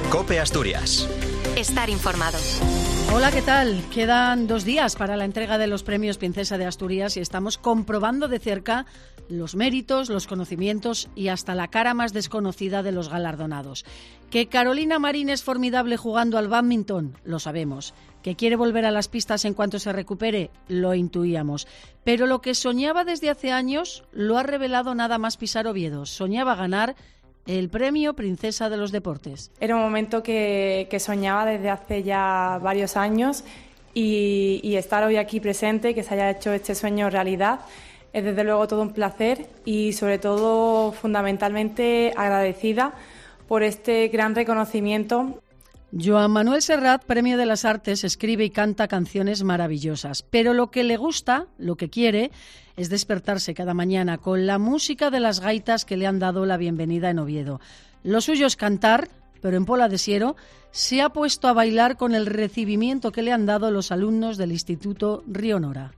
COPE Asturias. Estar informado. Hola, ¿qué tal? Quedan 2 días para la entrega de los premios Princesa de Asturias y estamos comprobando de cerca los méritos, los conocimientos y hasta la cara más desconocida de los galardonados. Que Carolina Marín es formidable jugando al bádminton, lo sabemos. Que quiere volver a las pistas en cuanto se recupere, lo intuíamos. Pero lo que soñaba desde hace años lo ha revelado nada más pisar Oviedo. Soñaba ganar el premio Princesa de los Deportes. Era un momento que soñaba desde hace ya varios años y estar hoy aquí presente, que se haya hecho este sueño realidad, es desde luego todo un placer y sobre todo fundamentalmente agradecida por este gran reconocimiento. Joan Manuel Serrat, Premio de las Artes, escribe y canta canciones maravillosas, pero lo que le gusta, lo que quiere, es despertarse cada mañana con la música de las gaitas que le han dado la bienvenida en Oviedo. Lo suyo es cantar, pero en Pola de Siero se ha puesto a bailar con el recibimiento que le han dado los alumnos del Instituto Río Nora.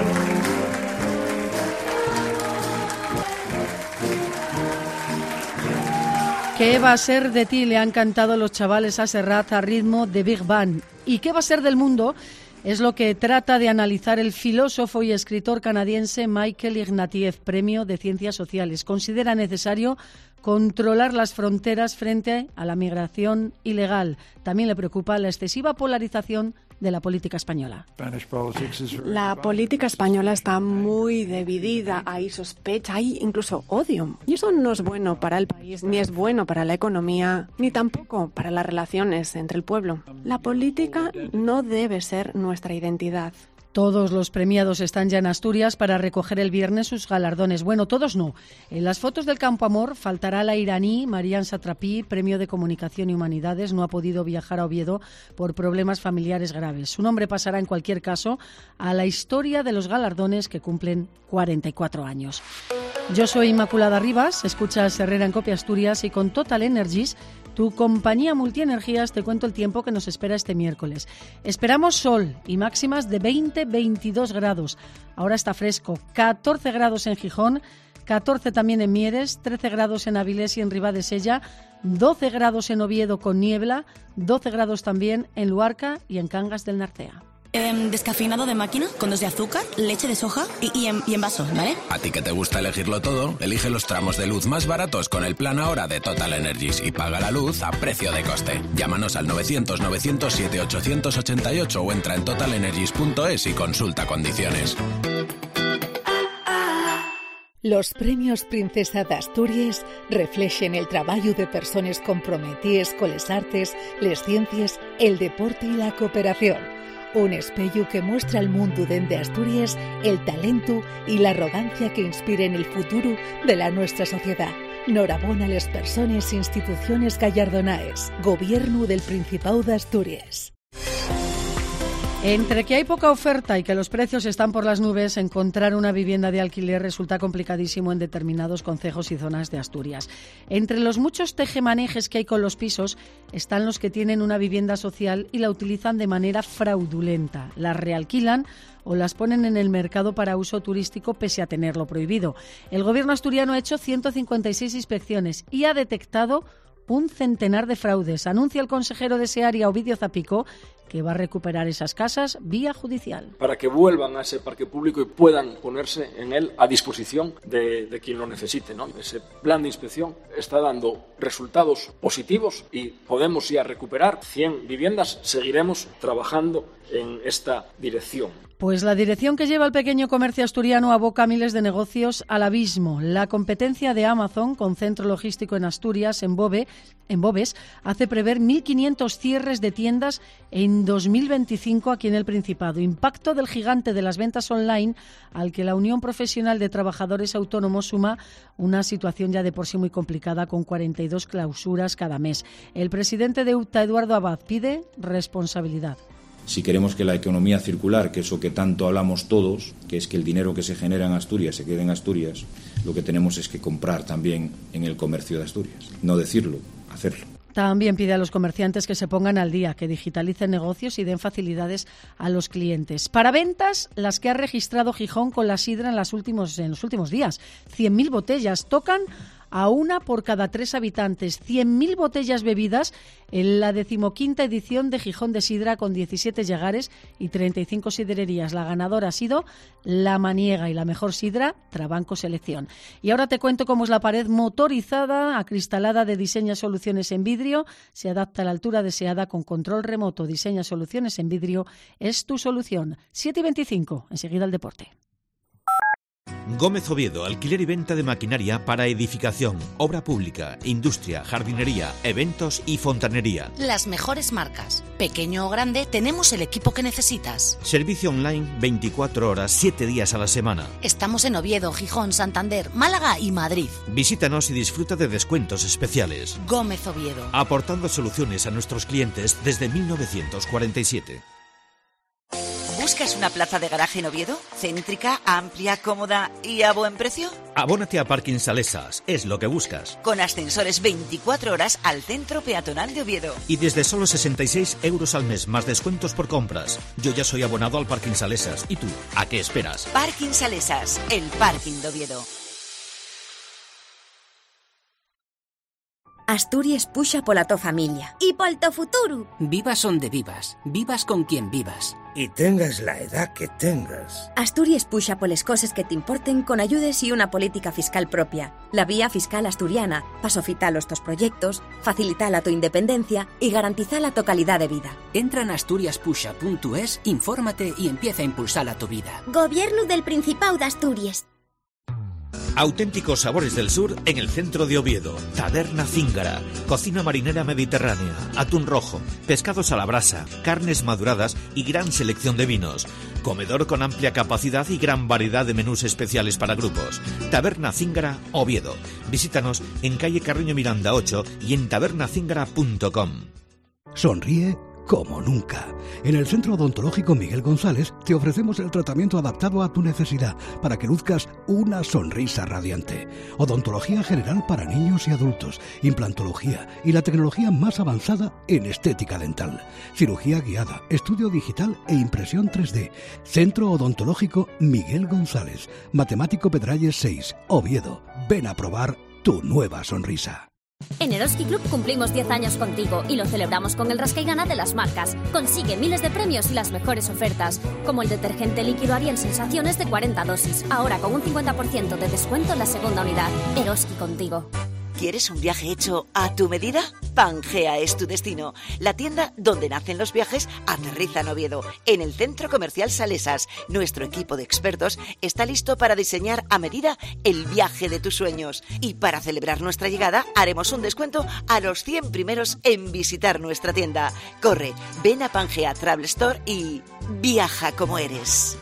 ¿Qué va a ser de ti? Le han cantado los chavales a Serrat a ritmo de Big Bang. ¿Y qué va a ser del mundo? Es lo que trata de analizar el filósofo y escritor canadiense Michael Ignatieff, Premio de Ciencias Sociales. Considera necesario controlar las fronteras frente a la migración ilegal. También le preocupa la excesiva polarización de la política española. La política española está muy dividida, hay sospecha, hay incluso odio. Y eso no es bueno para el país, ni es bueno para la economía, ni tampoco para las relaciones entre el pueblo. La política no debe ser nuestra identidad. Todos los premiados están ya en Asturias para recoger el viernes sus galardones. Bueno, todos no. En las fotos del Campo Amor faltará la iraní Marian Satrapi, Premio de Comunicación y Humanidades. No ha podido viajar a Oviedo por problemas familiares graves. Su nombre pasará en cualquier caso a la historia de los galardones que cumplen 44 años. Yo soy Inmaculada Rivas, escuchas Herrera en COPE Asturias y con Total Energies, tu compañía multienergías, te cuento el tiempo que nos espera este miércoles. Esperamos sol y máximas de 20-22 grados. Ahora está fresco, 14 grados en Gijón, 14 también en Mieres, 13 grados en Avilés y en Ribadesella, 12 grados en Oviedo con niebla, 12 grados también en Luarca y en Cangas del Narcea. Descafeinado de máquina, con 2 de azúcar, leche de soja y en vaso, ¿vale? A ti que te gusta elegirlo todo, elige los tramos de luz más baratos con el plan ahora de Total Energies y paga la luz a precio de coste. Llámanos al 900-907-888 o entra en totalenergies.es y consulta condiciones. Los premios Princesa d'Astúries reflejen el trabajo de personas comprometidas con las artes, las ciencias, el deporte y la cooperación. Un espejo que muestra al mundo dende Asturias el talento y la arrogancia que inspiren el futuro de la nuestra sociedad. Enhorabuena a las personas e instituciones gallardonaes. Gobierno del Principado de Asturias. Entre que hay poca oferta y que los precios están por las nubes, encontrar una vivienda de alquiler resulta complicadísimo en determinados concejos y zonas de Asturias. Entre los muchos tejemanejes que hay con los pisos están los que tienen una vivienda social y la utilizan de manera fraudulenta. Las realquilan o las ponen en el mercado para uso turístico pese a tenerlo prohibido. El gobierno asturiano ha hecho 156 inspecciones y ha detectado un centenar de fraudes. Anuncia el consejero de Searia, Ovidio Zapico, que va a recuperar esas casas vía judicial. Para que vuelvan a ese parque público y puedan ponerse en él a disposición de quien lo necesite, ¿no? Ese plan de inspección está dando resultados positivos y podemos ya recuperar 100 viviendas. Seguiremos trabajando en esta dirección. Pues la dirección que lleva el pequeño comercio asturiano aboca miles de negocios al abismo. La competencia de Amazon, con centro logístico en Asturias, en Boves, hace prever 1.500 cierres de tiendas en 2025 aquí en el Principado. Impacto del gigante de las ventas online al que la Unión Profesional de Trabajadores Autónomos suma una situación ya de por sí muy complicada con 42 clausuras cada mes. El presidente de UTA, Eduardo Abad, pide responsabilidad. Si queremos que la economía circular, que es lo que tanto hablamos todos, que es que el dinero que se genera en Asturias se quede en Asturias, lo que tenemos es que comprar también en el comercio de Asturias. No decirlo, hacerlo. También pide a los comerciantes que se pongan al día, que digitalicen negocios y den facilidades a los clientes. Para ventas, las que ha registrado Gijón con la sidra en los últimos días. 100.000 botellas tocan a 1 por cada 3 habitantes. 100.000 botellas bebidas en la 15ª edición de Gijón de Sidra, con 17 llegares y 35 sidrerías. La ganadora ha sido La Maniega y la mejor sidra, Trabanco Selección. Y ahora te cuento cómo es la pared motorizada, acristalada de Diseña Soluciones en Vidrio. Se adapta a la altura deseada con control remoto. Diseña Soluciones en Vidrio es tu solución. 7:25, enseguida el deporte. Gómez Oviedo, alquiler y venta de maquinaria para edificación, obra pública, industria, jardinería, eventos y fontanería. Las mejores marcas. Pequeño o grande, tenemos el equipo que necesitas. Servicio online 24 horas, 7 días a la semana. Estamos en Oviedo, Gijón, Santander, Málaga y Madrid. Visítanos y disfruta de descuentos especiales. Gómez Oviedo. Aportando soluciones a nuestros clientes desde 1947. ¿Buscas una plaza de garaje en Oviedo? ¿Céntrica, amplia, cómoda y a buen precio? Abónate a Parking Salesas, es lo que buscas. Con ascensores 24 horas al centro peatonal de Oviedo. Y desde solo 66 euros al mes, más descuentos por compras. Yo ya soy abonado al Parking Salesas. ¿Y tú? ¿A qué esperas? Parking Salesas, el parking de Oviedo. Asturias puxa pola to familia. Y pol to futuro. Vivas onde vivas, vivas con quien vivas. Y tengas la edad que tengas. Asturias puxa poles cosas que te importen con ayudes y una política fiscal propia. La vía fiscal asturiana, pa sofitar los tos proyectos, facilitar la tu independencia y garantizar la tu calidad de vida. Entra en asturiaspusha.es, infórmate y empieza a impulsar a tu vida. Gobierno del Principado de Asturias. Auténticos sabores del sur en el centro de Oviedo. Taberna Zíngara, cocina marinera mediterránea, atún rojo, pescados a la brasa, carnes maduradas y gran selección de vinos. Comedor con amplia capacidad y gran variedad de menús especiales para grupos. Taberna Zíngara, Oviedo. Visítanos en calle Carreño Miranda 8 y en tabernazíngara.com. Sonríe como nunca. En el Centro Odontológico Miguel González te ofrecemos el tratamiento adaptado a tu necesidad para que luzcas una sonrisa radiante. Odontología general para niños y adultos, implantología y la tecnología más avanzada en estética dental. Cirugía guiada, estudio digital e impresión 3D. Centro Odontológico Miguel González, Matemático Pedralles 6, Oviedo. Ven a probar tu nueva sonrisa. En Eroski Club cumplimos 10 años contigo y lo celebramos con el rasca y gana de las marcas. Consigue miles de premios y las mejores ofertas, como el detergente líquido Ariel Sensaciones de 40 dosis, ahora con un 50% de descuento en la segunda unidad. Eroski contigo. ¿Quieres un viaje hecho a tu medida? Pangea es tu destino. La tienda donde nacen los viajes aterriza en Oviedo, en el Centro Comercial Salesas. Nuestro equipo de expertos está listo para diseñar a medida el viaje de tus sueños. Y para celebrar nuestra llegada, haremos un descuento a los 100 primeros en visitar nuestra tienda. Corre, ven a Pangea Travel Store y viaja como eres.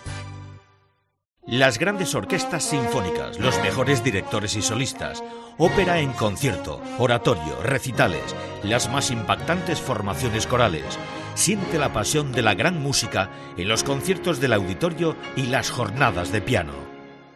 Las grandes orquestas sinfónicas, los mejores directores y solistas, ópera en concierto, oratorio, recitales, las más impactantes formaciones corales. Siente la pasión de la gran música en los conciertos del auditorio y las jornadas de piano.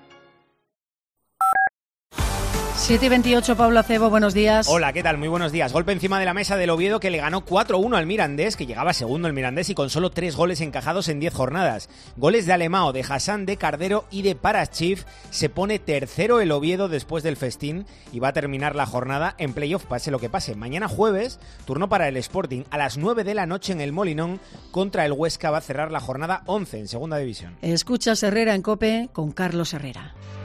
7:28, Pablo Acebo, buenos días. Hola, ¿qué tal? Muy buenos días. Golpe encima de la mesa del Oviedo, que le ganó 4-1 al Mirandés, que llegaba segundo el Mirandés y con solo 3 goles encajados en 10 jornadas. Goles de Alemao, de Hassan, de Cardero y de Parachif. Se pone tercero el Oviedo después del festín y va a terminar la jornada en playoff, pase lo que pase. Mañana jueves, turno para el Sporting. A las 9 de la noche en el Molinón, contra el Huesca, va a cerrar la jornada 11 en segunda división. Escuchas Herrera en COPE con Carlos Herrera.